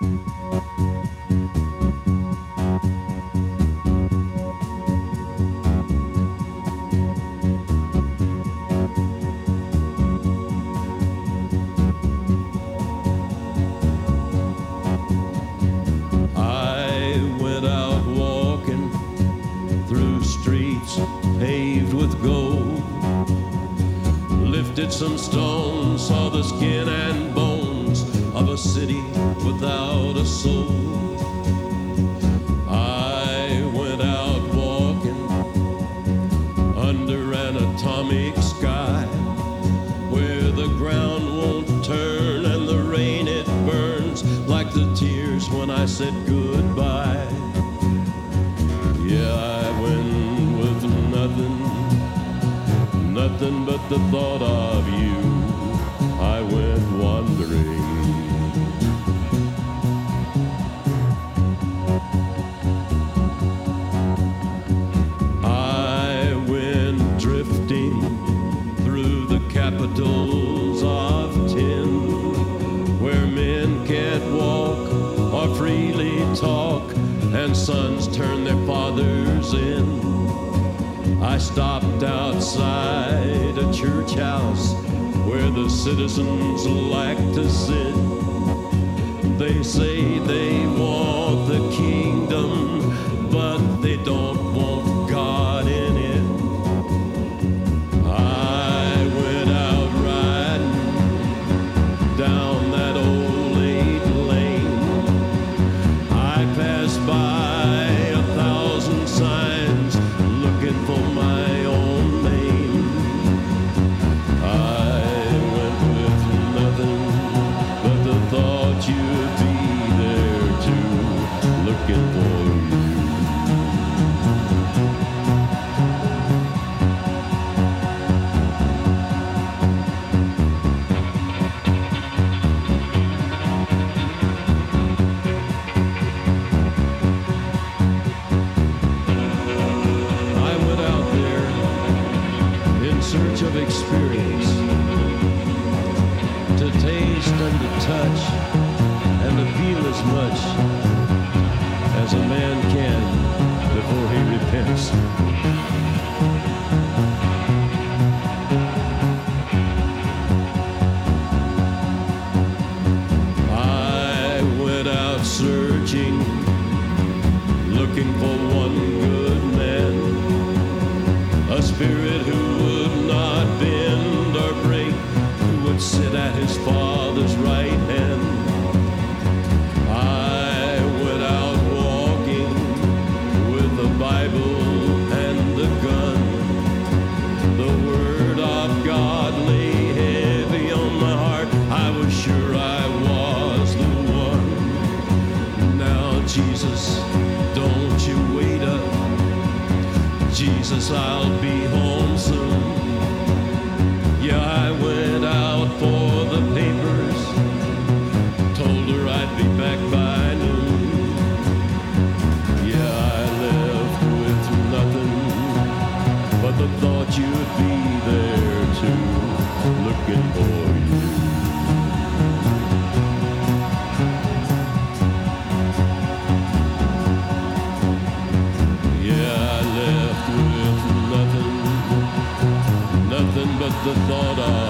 Paved with gold, lifted some stones, saw the skin and bones of a city without a soul. I went out walking under an atomic sky, where the ground won't turn and the rain it burns like the tears when I said goodbye. Yeah, I went nothing but the thought of you. I went wandering. I went drifting through the capitals of tin, where men can't walk or freely talk, and sons turn their fathers in. I stopped outside a church house where the citizens like to sit. They say they want the kingdom, but they don't want God in it. I went out riding down that old 8-lane. I passed by 1,000 signs looking for my own name. I went with nothing but the thought you'd be there too, looking for you. Search of experience, to taste and to touch and to feel as much as a man can before he repents. I went out searching, looking for one good man, a spirit who would not bend or break, who would sit at his Father's right hand. I went out walking with the Bible and the gun. The Word of God lay heavy on my heart. I was sure I was the one. Now, Jesus, don't you wait up. Jesus, I'll be home soon. Yeah, I went out for the papers, told her I'd be back by noon. Yeah, I left with nothing but the thought you'd be there too, looking for you. But the thought of